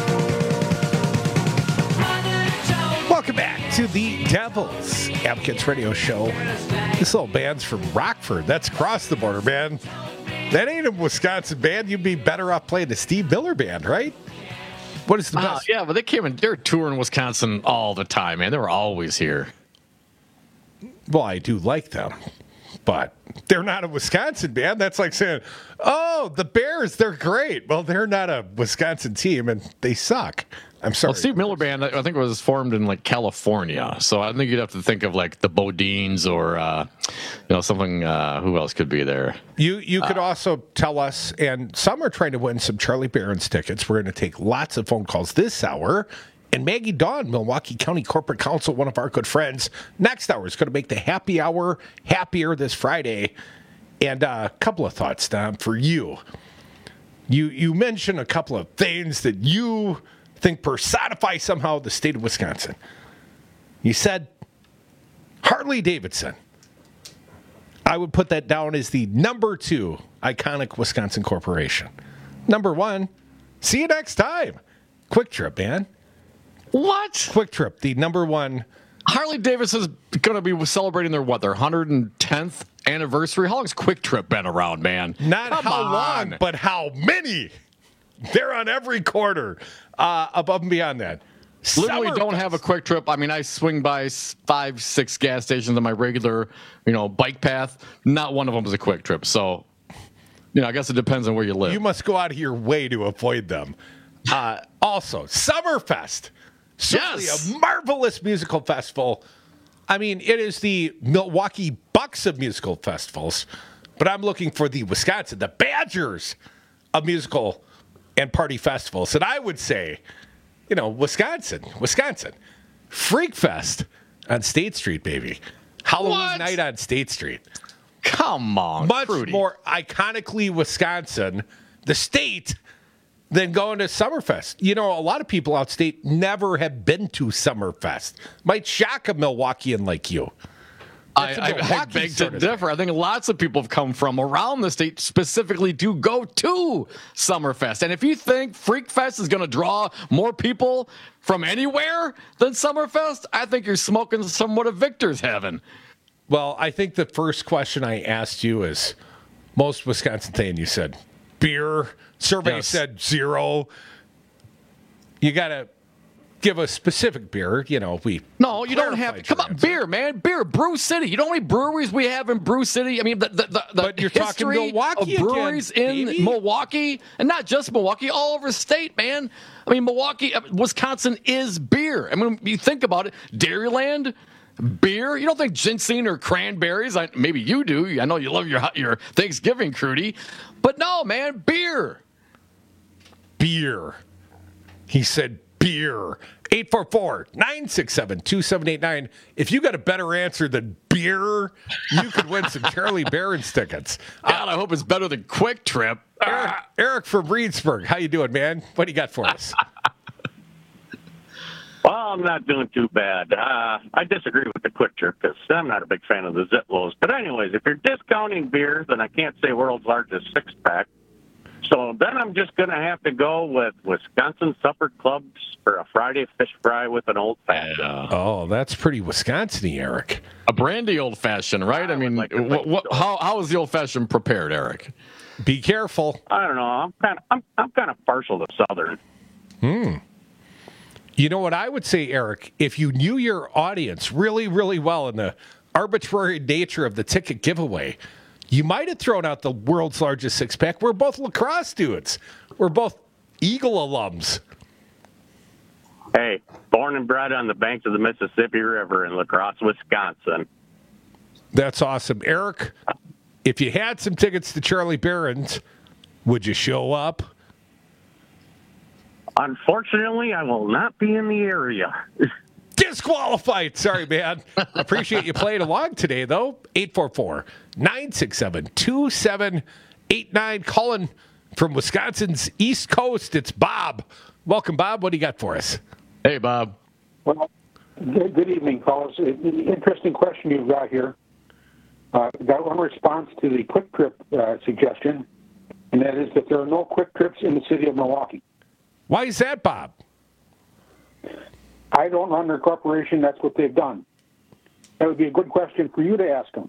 Welcome back to the Devil's Advocates radio show. This little band's from Rockford. That's across the border, man. That ain't a Wisconsin band. You'd be better off playing the Steve Miller Band, right? What is the best? Yeah, but they're touring Wisconsin all the time, man. They were always here. Well, I do like them. But they're not a Wisconsin band. That's like saying, oh, the Bears, they're great. Well, they're not a Wisconsin team, and they suck. I'm sorry. Well, Steve Miller Band, I think it was formed in, like, California. So I think you'd have to think of, like, the Bodines or, something, who else could be there? You could also tell us, and some are trying to win some Charlie Barron's tickets. We're going to take lots of phone calls this hour. And Maggie Dawn, Milwaukee County Corporate Counsel, one of our good friends, next hour is going to make the happy hour happier this Friday. And a couple of thoughts, Tom, for you. You mentioned a couple of things that you think personify somehow the state of Wisconsin. You said Harley Davidson. I would put that down as the number 2 iconic Wisconsin corporation. Number 1, see you next time. Quick Trip, man. What? Quick Trip, the number 1. Harley Davidson's going to be celebrating their 110th anniversary. How long's Quick Trip been around, man? Not how long, but how many. They're on every corner. Above and beyond that. Literally don't have a Quick Trip. I mean, I swing by 5-6 gas stations on my regular, bike path. Not one of them is a Quick Trip. So, I guess it depends on where you live. You must go out of your way to avoid them. Also, Summerfest. Certainly a marvelous musical festival. I mean, it is the Milwaukee Bucks of musical festivals, but I'm looking for the Wisconsin, the Badgers of musical and party festivals. And I would say, Wisconsin, Freak Fest on State Street, baby. Halloween night on State Street. Come on, much Fruity. More iconically Wisconsin, the state, than going to Summerfest. A lot of people outstate never have been to Summerfest. Might shock a Milwaukeean like you. I beg to differ. I think lots of people have come from around the state specifically to go to Summerfest. And if you think Freak Fest is going to draw more people from anywhere than Summerfest, I think you're smoking somewhat of Victor's heaven. Well, I think the first question I asked you is, most Wisconsin thing, you said beer. Survey said 0. You got to give a specific beer. No, you don't have. Come on, beer, man, beer. Brew City. You know how many breweries we have in Brew City? I mean, but you're talking Milwaukee of breweries again, in Milwaukee, and not just Milwaukee, all over the state, man. I mean, Wisconsin is beer. I mean, you think about it, Dairyland. Beer? You don't think ginseng or cranberries? Maybe you do. I know you love your Thanksgiving, Crudy. But no, man, beer. Beer. He said beer. 844-967-2789. If you got a better answer than beer, you could win some Charlie Barron's tickets. God, I hope it's better than Quick Trip. Eric from Reedsburg. How you doing, man? What do you got for us? Well, I'm not doing too bad. I disagree with the Quick Trip because I'm not a big fan of the Ziplos. But anyways, if you're discounting beer, then I can't say world's largest six-pack. So then I'm just going to have to go with Wisconsin Supper Clubs for a Friday fish fry with an old-fashioned. Oh, that's pretty Wisconsin-y, Eric. A brandy old-fashioned, right? I mean, how is the old-fashioned prepared, Eric? Be careful. I don't know. I'm kind of partial to Southern. You know what I would say, Eric? If you knew your audience really, really well in the arbitrary nature of the ticket giveaway, you might have thrown out the world's largest six-pack. We're both lacrosse dudes. We're both Eagle alums. Hey, born and bred on the banks of the Mississippi River in La Crosse, Wisconsin. That's awesome. Eric, if you had some tickets to Charlie Barron's, would you show up? Unfortunately, I will not be in the area. Disqualified. Sorry, man. Appreciate you playing along today, though. 844-967-2789. Calling from Wisconsin's East Coast, it's Bob. Welcome, Bob. What do you got for us? Hey, Bob. Well, good evening, fellas. Interesting question you've got here. Got one response to the Quick Trip suggestion, and that is that there are no Quick Trips in the city of Milwaukee. Why is that, Bob? I don't run their corporation. That's what they've done. That would be a good question for you to ask them.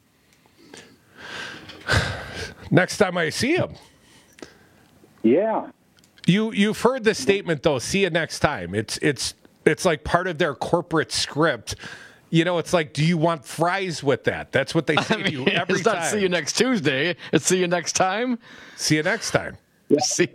Next time I see him. Yeah. You've heard the statement, though, see you next time. It's like part of their corporate script. It's like, do you want fries with that? That's what they say to you every it's time. It's not see you next Tuesday. It's see you next time. See you next time. Yeah. See.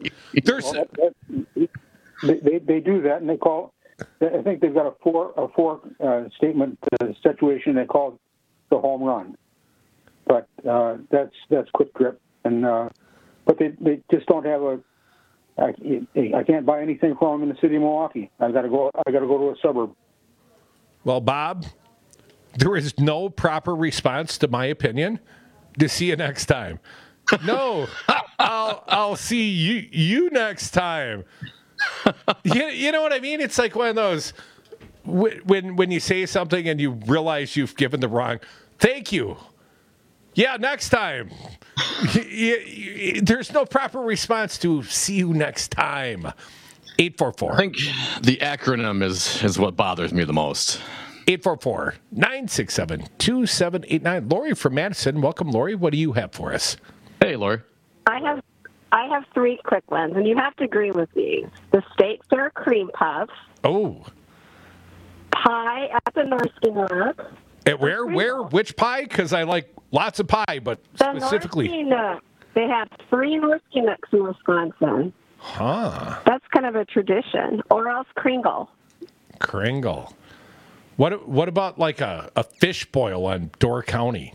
They do that, and they call. I think they've got a four statement situation. They call it the home run, but that's Quick Trip, and but they just don't have a. I can't buy anything from them in the city of Milwaukee. I got to go to a suburb. Well, Bob, there is no proper response to my opinion. To see you next time. No, I'll see you next time. You know what I mean? It's like one of those when you say something and you realize you've given the wrong. Thank you. Yeah, next time. There's no proper response to see you next time. 844. I think the acronym is what bothers me the most. 844-967-2789. Lori from Madison. Welcome, Lori. What do you have for us? Hey, Lori. I have 3 quick ones, and you have to agree with these. The State Fair cream puffs. Oh. Pie at the Norsky Nook. Where? Which pie? Because I like lots of pie, but specifically. Norsky Nook. They have 3 Norsky Nooks in Wisconsin. Huh. That's kind of a tradition. Or else Kringle. Kringle. What about like a fish boil on Door County?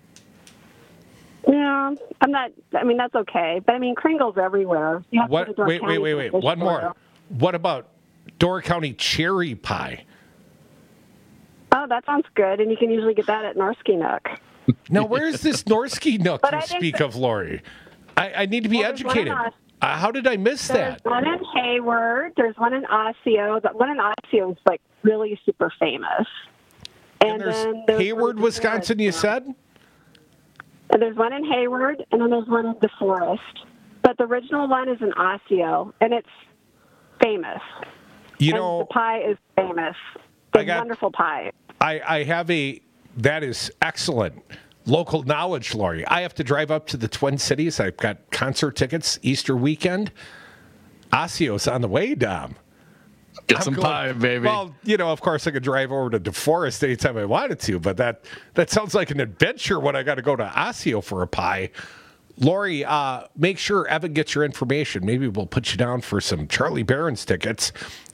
Yeah, that's okay. But Kringle's everywhere. You have to go to Door County Wait. One more. What about Door County cherry pie? Oh, that sounds good. And you can usually get that at Norsky Nook. Now, where's this Norsky Nook you speak of, Lori? I need to be educated. How did I miss that? There's one in Hayward. There's one in Osseo. That one in Osseo is like really super famous. And there's Hayward, Wisconsin, you said? And there's one in Hayward, and then there's one in DeForest. But the original one is in Osseo, and it's famous. The pie is famous. It's wonderful pie. I have that is excellent local knowledge, Lori. I have to drive up to the Twin Cities. I've got concert tickets Easter weekend. Osseo's on the way, Dom. Get some pie, baby. Well, of course I could drive over to DeForest anytime I wanted to, but that sounds like an adventure when I got to go to Osseo for a pie. Lori, make sure Evan gets your information. Maybe we'll put you down for some Charlie Barron's tickets.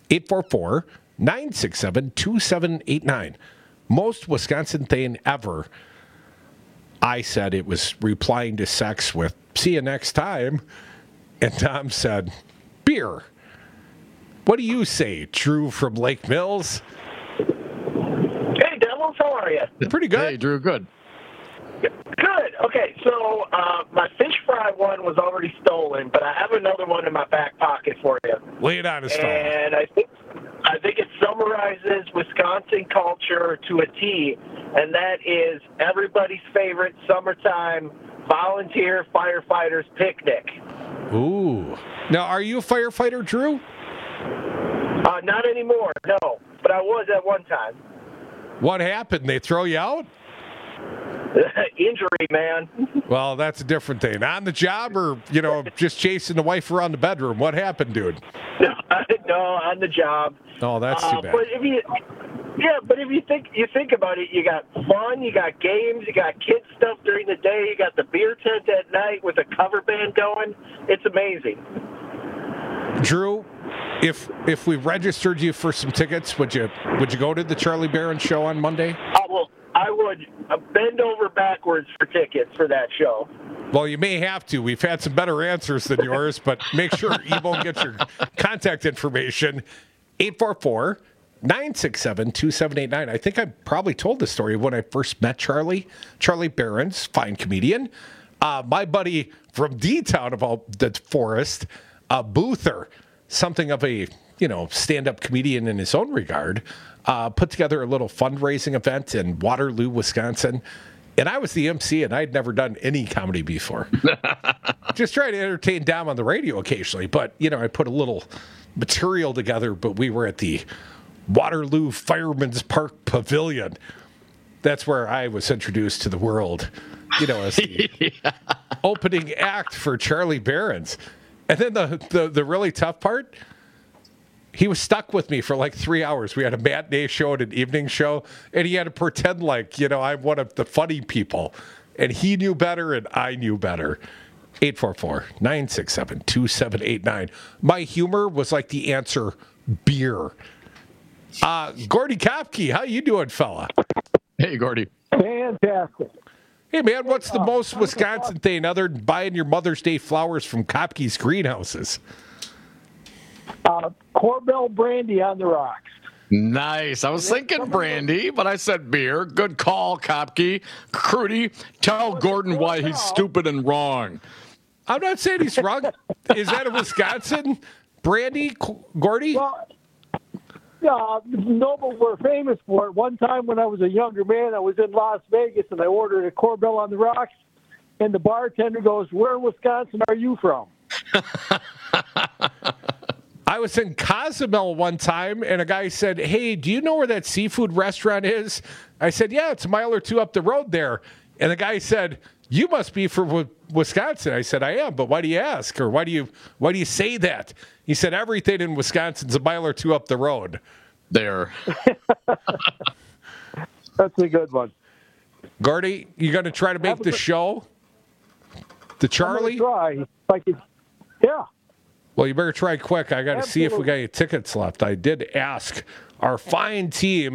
844-967-2789. Most Wisconsin thing ever. I said it was replying to sex with, see you next time. And Tom said, beer. What do you say, Drew from Lake Mills? Hey, Devils, how are you? Pretty good. Hey, Drew, good. Good. Okay, so my fish fry one was already stolen, but I have another one in my back pocket for you. Lay it on us, fella. And I think it summarizes Wisconsin culture to a T, and that is everybody's favorite summertime volunteer firefighters picnic. Ooh. Now, are you a firefighter, Drew? Not anymore, no. But I was at one time. What happened? They throw you out? Injury, man. Well, that's a different thing. On the job or, just chasing the wife around the bedroom? What happened, dude? No, on the job. Oh, that's too bad. But if you think about it, you got fun, you got games, you got kids stuff during the day, you got the beer tent at night with a cover band going. It's amazing. Drew, if we registered you for some tickets, would you go to the Charlie Barron show on Monday? I would bend over backwards for tickets for that show. Well, you may have to. We've had some better answers than yours, but make sure Ebo gets your contact information. 844-967-2789. I think I probably told the story when I first met Charlie Barron's, fine comedian. My buddy from D-Town of all the forest, Boother, something of a stand-up comedian in his own regard, put together a little fundraising event in Waterloo, Wisconsin. And I was the MC, and I'd never done any comedy before. Just trying to entertain Dom on the radio occasionally. But, I put a little material together, but we were at the Waterloo Fireman's Park Pavilion. That's where I was introduced to the world, as the opening act for Charlie Barron's. And then the really tough part, he was stuck with me for like 3 hours. We had a matinee show and an evening show, and he had to pretend like, I'm one of the funny people. And he knew better, and I knew better. 844-967-2789. My humor was like the answer, beer. Gordy Kopke, how you doing, fella? Hey, Gordy. Fantastic. Hey, man, what's the most Wisconsin thing other than buying your Mother's Day flowers from Kopke's greenhouses? Corbel brandy on the rocks. Nice. I was thinking brandy, but I said beer. Good call, Kopke. Crudy, tell Gordon why he's stupid and wrong. I'm not saying he's wrong. Is that a Wisconsin brandy, Gordy? Well, no, but we're famous for it. One time when I was a younger man, I was in Las Vegas, and I ordered a Corbel on the rocks, and the bartender goes, "Where in Wisconsin are you from?" I was in Cozumel one time, and a guy said, "Hey, do you know where that seafood restaurant is?" I said, "Yeah, it's a mile or two up the road there." And the guy said, "You must be from Wisconsin." I said, "I am, but why do you ask? Or why do you say that?" He said, "Everything in Wisconsin's a mile or two up the road." There. That's a good one. Gordy, you going to try to make the show? The Charlie? I'm try. Yeah. Well, you better try quick. I got to see if we got any tickets left. I did ask our fine team.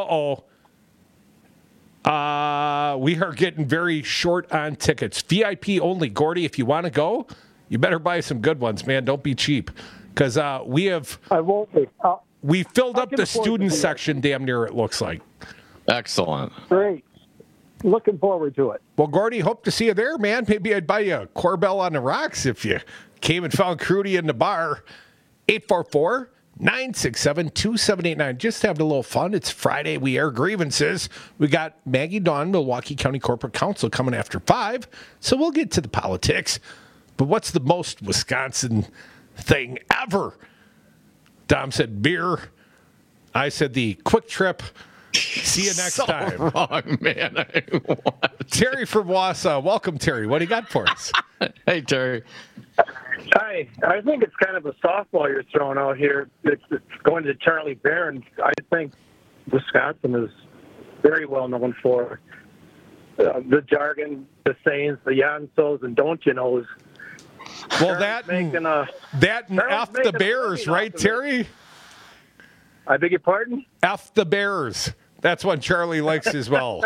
We are getting very short on tickets. VIP only. Gordy, if you want to go, you better buy some good ones, man. Don't be cheap. Because we have... I won't be. We filled up the student section damn near, it looks like. Excellent. Great. Looking forward to it. Well, Gordy, hope to see you there, man. Maybe I'd buy you a Corbell on the rocks if you came and found Crudy in the bar. 844-967-2789. Just having a little fun. It's Friday. We air grievances. We got Maggie Dawn, Milwaukee County Corporate Counsel, coming after 5. So we'll get to the politics. But what's the most Wisconsin thing ever? Dom said beer. I said the Quick Trip. See you next time. Wrong, man. Terry from Wausau. Welcome, Terry. What do you got for us? Hey, Terry. Hi. I think it's kind of a softball you're throwing out here. It's going to Charlie Barron. I think Wisconsin is very well known for the jargon, the sayings, the yansos, and don't you knows. Well, that and F the Bears, right, Terry? I beg your pardon? F the Bears. That's one Charlie likes as well.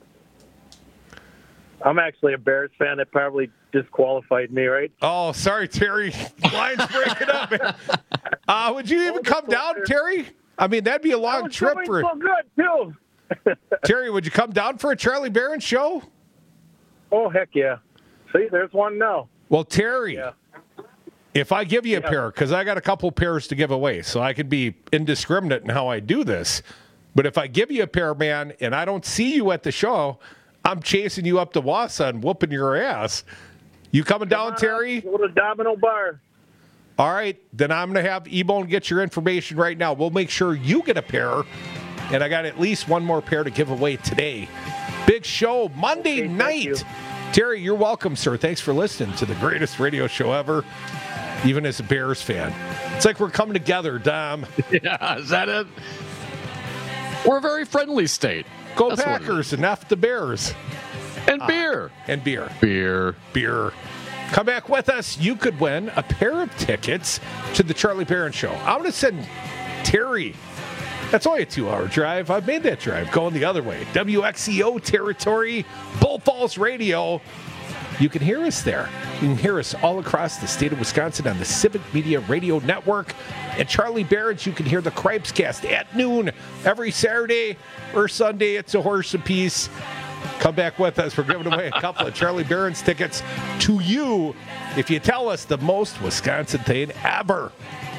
I'm actually a Bears fan. That probably disqualified me, right? Oh, sorry, Terry. Line's breaking up, man. Would you even come down, Terry? I mean, that'd be a long trip for... so good, too. Terry, would you come down for a Charlie Barron show? Oh, heck yeah. See, there's one now. Well, Terry, if I give you a pair, because I got a couple pairs to give away, so I can be indiscriminate in how I do this. But if I give you a pair, man, and I don't see you at the show, I'm chasing you up to Wausau and whooping your ass. You coming down, Terry? Go to Domino Bar. All right, then I'm going to have E-Bone get your information right now. We'll make sure you get a pair, and I got at least one more pair to give away today. Big show Monday night. Terry, you're welcome, sir. Thanks for listening to the greatest radio show ever, even as a Bears fan. It's like we're coming together, Dom. Yeah, is that it? We're a very friendly state. Go That's Packers and F the Bears. And beer. And beer. Beer. Come back with us. You could win a pair of tickets to the Charlie Barron Show. I'm going to send Terry. That's only a 2-hour drive. I've made that drive going the other way. WXEO territory, Bull Falls Radio. You can hear us there. You can hear us all across the state of Wisconsin on the Civic Media Radio Network. And Charlie Barron's, you can hear the Cripescast at noon every Saturday or Sunday. It's a horse apiece. Come back with us. We're giving away a couple of Charlie Barron's tickets to you if you tell us the most Wisconsin thing ever.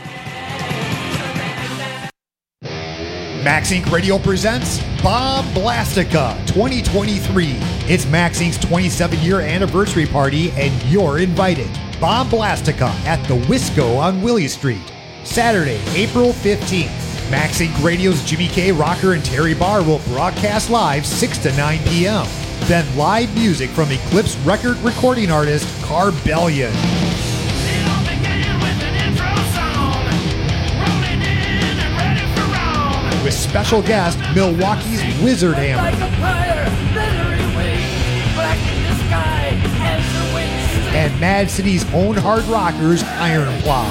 Max Inc. Radio presents Bomb Blastica 2023. It's Max Inc.'s 27-year anniversary party, and you're invited. Bomb Blastica at the Wisco on Willie Street. Saturday, April 15th. Max Inc. Radio's Jimmy K. Rocker and Terry Barr will broadcast live 6 to 9 p.m. Then live music from Eclipse record recording artist Carbellion. With special guest, Milwaukee's Wizard Hammer. And Mad City's own hard rockers, Iron Plow.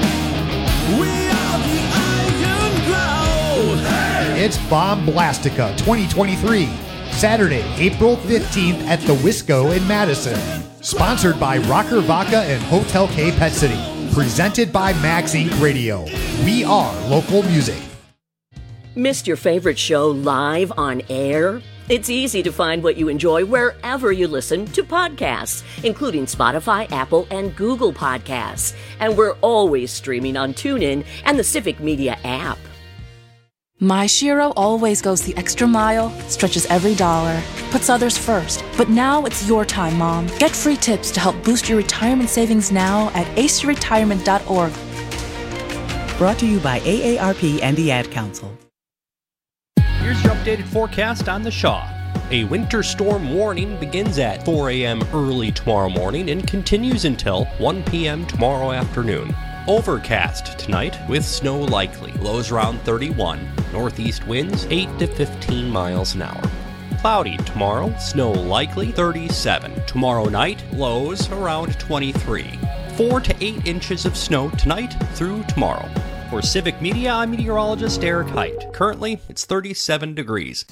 It's Bomb Blastica 2023, Saturday, April 15th at the Wisco in Madison. Sponsored by Rocker Vodka and Hotel K Pet City. Presented by Max Inc. Radio. We are local music. Missed your favorite show live on air? It's easy to find what you enjoy wherever you listen to podcasts, including Spotify, Apple, and Google Podcasts. And we're always streaming on TuneIn and the Civic Media app. My Shiro always goes the extra mile, stretches every dollar, puts others first. But now it's your time, Mom. Get free tips to help boost your retirement savings now at aceyourretirement.org. Brought to you by AARP and the Ad Council. Here's your updated forecast on the Shaw. A winter storm warning begins at 4 a.m. early tomorrow morning and continues until 1 p.m. tomorrow afternoon. Overcast tonight with snow likely. Lows around 31. Northeast winds 8 to 15 miles an hour. Cloudy tomorrow, snow likely 37. Tomorrow night, lows around 23. 4 to 8 inches of snow tonight through tomorrow. For Civic Media, I'm meteorologist Eric Height. Currently, it's 37 degrees.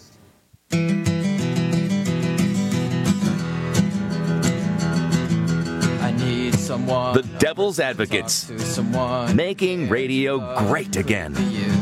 I need someone. The Devil's Advocates. Making radio great again.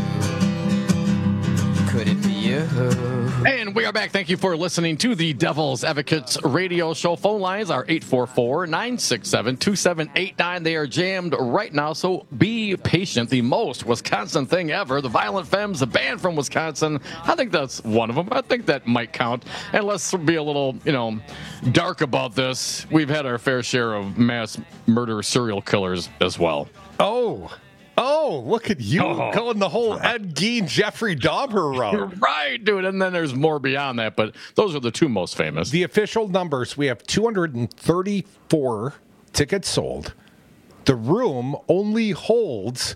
Could it be you? And we are back. Thank you for listening to the Devil's Advocates radio show. Phone lines are 844-967-2789. They are jammed right now, so be patient. The most Wisconsin thing ever, the Violent Femmes, the band from Wisconsin. I think that's one of them. I think that might count. And let's be a little, dark about this. We've had our fair share of mass murder serial killers as well. Oh, look at you going the whole Ed Gein, Jeffrey Dahmer route. Right, dude. And then there's more beyond that, but those are the two most famous. The official numbers, we have 234 tickets sold. The room only holds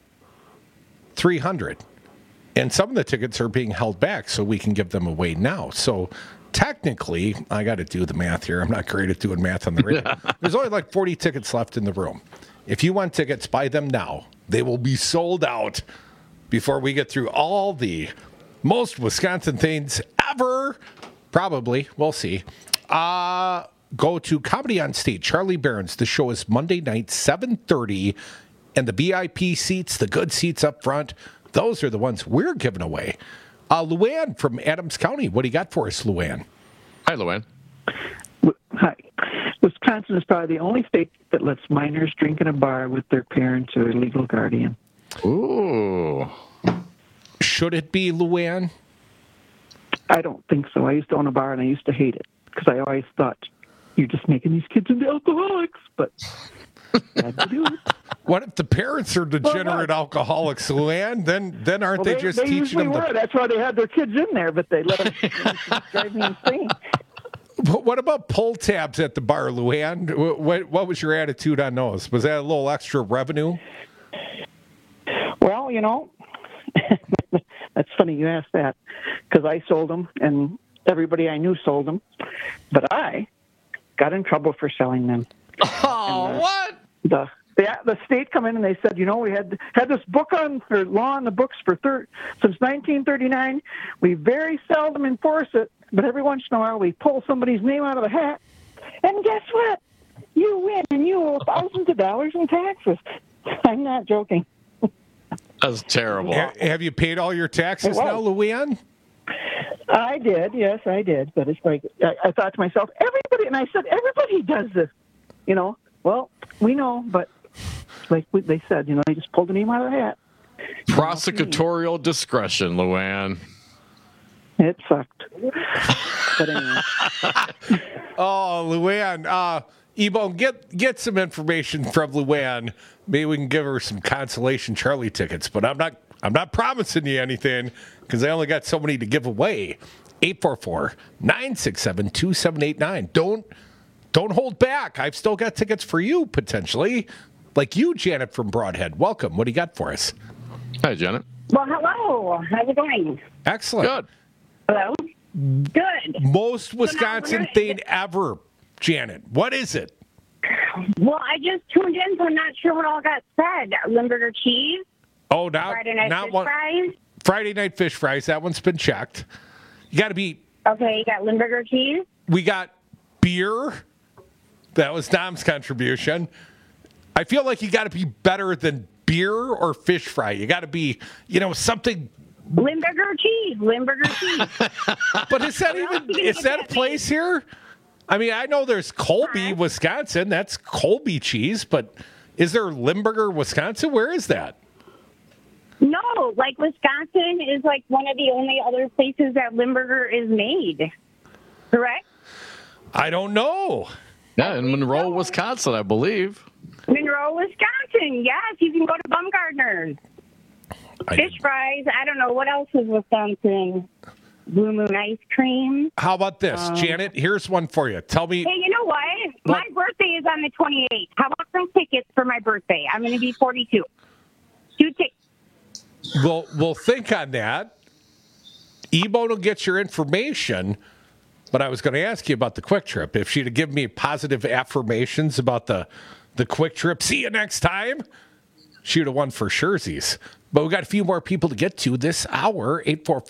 300. And some of the tickets are being held back so we can give them away now. So technically, I got to do the math here. I'm not great at doing math on the radio. There's only like 40 tickets left in the room. If you want tickets, buy them now. They will be sold out before we get through all the most Wisconsin things ever. Probably. We'll see. Go to Comedy on Stage. Charlie Barron's. The show is Monday night, 7:30. And the VIP seats, the good seats up front, those are the ones we're giving away. Luann from Adams County. What do you got for us, Luann? Hi, Luann. Hi. Wisconsin is probably the only state that lets minors drink in a bar with their parents or legal guardian. Ooh. Should it be, Luann? I don't think so. I used to own a bar, and I used to hate it because I always thought, you're just making these kids into alcoholics, but I had to do it. What if the parents are degenerate alcoholics, Luann? Then aren't they just teaching them? That's why they had their kids in there, but they let them drive me insane. What about pull tabs at the bar, Luann? What was your attitude on those? Was that a little extra revenue? Well, that's funny you asked that because I sold them and everybody I knew sold them, but I got in trouble for selling them. Oh, what? The state come in and they said, we had this book for law on the books since 1939. We very seldom enforce it, but every once in a while we pull somebody's name out of the hat. And guess what? You win, and you owe thousands of dollars in taxes. I'm not joking. That's terrible. Have you paid all your taxes now, Luann? I did, yes, I did. But it's like, I thought to myself, everybody does this. Well, we know, but like they said, they just pulled the name out of the hat. Prosecutorial discretion, Luann. It sucked. But anyway. Oh, Luann. Ebone, get some information from Luann. Maybe we can give her some consolation Charlie tickets, but I'm not promising you anything because I only got so many to give away. 844-967-2789. Don't hold back. I've still got tickets for you, potentially. Like you, Janet from Broadhead. Welcome. What do you got for us? Hi, Janet. Well, hello. How's it going? Excellent. Good. Hello? Good. Most Wisconsin thing ever, Janet. What is it? Well, I just tuned in, so I'm not sure what all got said. Limburger cheese? Oh, Friday night fish fries? Friday night fish fries. That one's been checked. You got to be... Okay, you got Limburger cheese? We got beer. That was Dom's contribution. I feel like you got to be better than beer or fish fry. You got to be, something... Limburger cheese. But is that a place here? I mean, I know there's Colby, Wisconsin. That's Colby cheese, but is there Limburger, Wisconsin? Where is that? No, Wisconsin is one of the only other places that Limburger is made. Correct? I don't know. Yeah, in Monroe, Wisconsin, I believe. Monroe, Wisconsin. Yes, you can go to Bumgardner's. Fish fries. I don't know. What else is Wisconsin? Blue Moon ice cream. How about this, Janet? Here's one for you. Tell me. Hey, you know what? My birthday is on the 28th. How about some tickets for my birthday? I'm going to be 42. 2 tickets. We'll think on that. E-Bone will get your information, but I was going to ask you about the Quick Trip. If she'd have given me positive affirmations about the Quick Trip, see you next time, she would have won for surezies. But we got a few more people to get to this hour.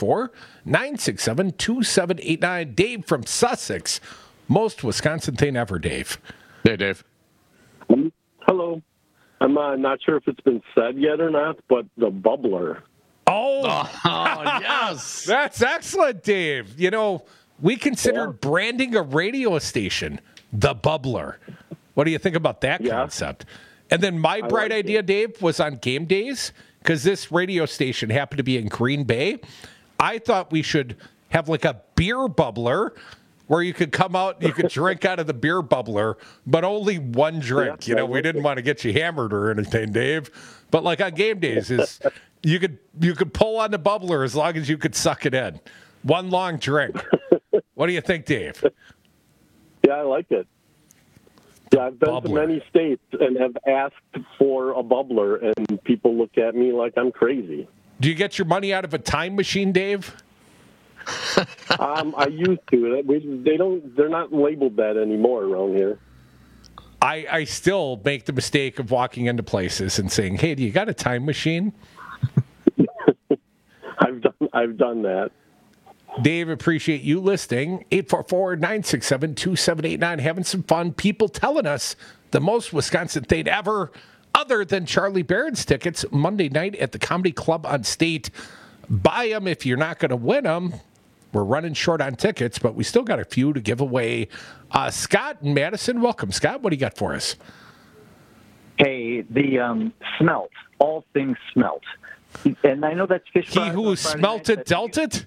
844-967-2789. Dave from Sussex. Most Wisconsin thing ever, Dave. Hey, Dave. Hello. I'm not sure if it's been said yet or not, but the bubbler. Oh yes. That's excellent, Dave. You know, we considered branding a radio station the bubbler. What do you think about that concept? And then my bright idea, Dave, was on game days, because this radio station happened to be in Green Bay. I thought we should have like a beer bubbler where you could come out, you could drink out of the beer bubbler, but only one drink. You know, we didn't want to get you hammered or anything, Dave. But like on game days, is you could pull on the bubbler as long as you could suck it in. One long drink. What do you think, Dave? Yeah, I like it. Yeah, I've been to many states and have asked for a bubbler, and people look at me like I'm crazy. Do you get your money out of a time machine, Dave? I used to. They're not labeled that anymore around here. I still make the mistake of walking into places and saying, "Hey, do you got a time machine?" I've done that. Dave, appreciate you listening. 844-967-2789. Having some fun. People telling us the most Wisconsin thing ever, other than Charlie Barron's tickets, Monday night at the Comedy Club on State. Buy them if you're not going to win them. We're running short on tickets, but we still got a few to give away. Scott in Madison, welcome. Scott, what do you got for us? Hey, the smelt. All things smelt. And I know that's fish fries. He who smelt it dealt it?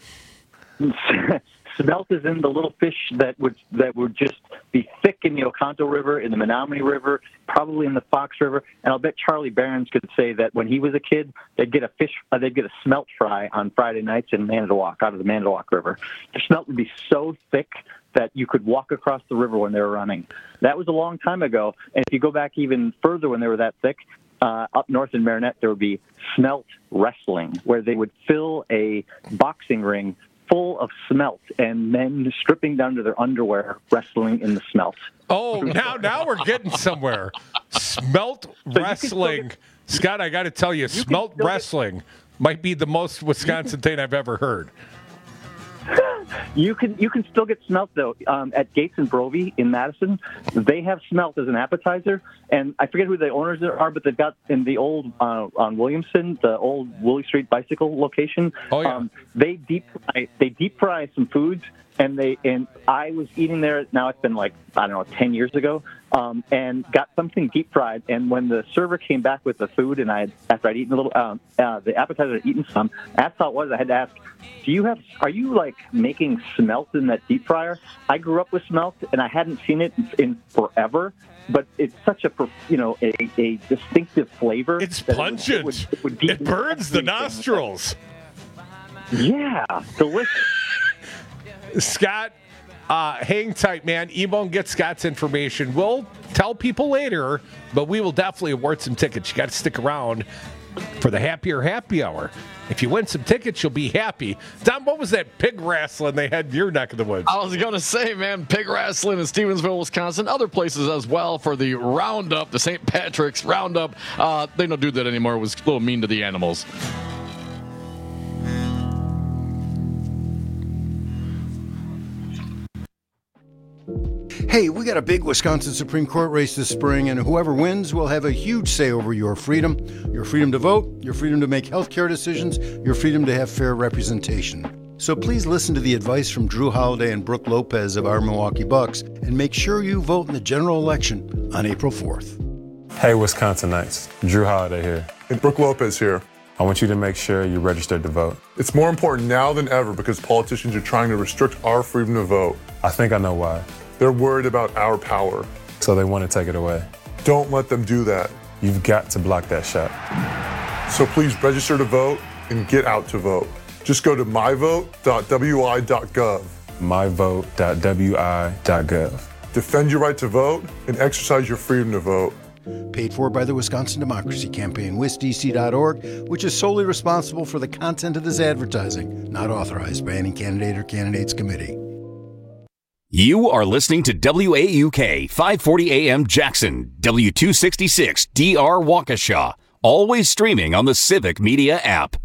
Smelt is in the little fish that would just be thick in the Oconto River, in the Menominee River, probably in the Fox River. And I'll bet Charlie Barron's could say that when he was a kid, they'd get a smelt fry on Friday nights in Manitowoc, out of the Manitowoc River. The smelt would be so thick that you could walk across the river when they were running. That was a long time ago. And if you go back even further when they were that thick, up north in Marinette, there would be smelt wrestling, where they would fill a boxing ring full of smelt and men stripping down to their underwear wrestling in the smelt. Oh, now we're getting somewhere. Smelt wrestling. Scott, I got to tell you, smelt wrestling might be the most Wisconsin thing I've ever heard. You can still get smelt, though. At Gates and Brovey in Madison, they have smelt as an appetizer. And I forget who the owners are, but they've got in the old, on Williamson, the old Woolley Street bicycle location. Oh, yeah. They deep fry some foods. And I was eating there, now it's been 10 years ago, and got something deep fried. And when the server came back with the food, and after I'd eaten a little, the appetizer I'd eaten some, that's how it was. I had to ask, are you making smelt in that deep fryer? I grew up with smelt, and I hadn't seen it in forever. But it's such a distinctive flavor. It's pungent. It burns the nostrils. Yeah, delicious. Scott, hang tight, man. E-Bone get Scott's information. We'll tell people later, but we will definitely award some tickets. You got to stick around for the Happier Happy Hour. If you win some tickets, you'll be happy. Don, what was that pig wrestling they had in your neck of the woods? I was going to say, man, pig wrestling in Stevensville, Wisconsin, other places as well for the Roundup, the St. Patrick's Roundup. They don't do that anymore. It was a little mean to the animals. Hey, we got a big Wisconsin Supreme Court race this spring, and whoever wins will have a huge say over your freedom to vote, your freedom to make healthcare decisions, your freedom to have fair representation. So please listen to the advice from Drew Holiday and Brooke Lopez of our Milwaukee Bucks, and make sure you vote in the general election on April 4th. Hey, Wisconsinites. Drew Holiday here. And Brooke Lopez here. I want you to make sure you're registered to vote. It's more important now than ever because politicians are trying to restrict our freedom to vote. I think I know why. They're worried about our power. So they want to take it away. Don't let them do that. You've got to block that shot. So please register to vote and get out to vote. Just go to myvote.wi.gov. myvote.wi.gov. Defend your right to vote and exercise your freedom to vote. Paid for by the Wisconsin Democracy Campaign, wisdc.org, which is solely responsible for the content of this advertising, not authorized by any candidate or candidates committee. You are listening to WAUK 540 AM Jackson, W266 DR Waukesha, always streaming on the Civic Media app.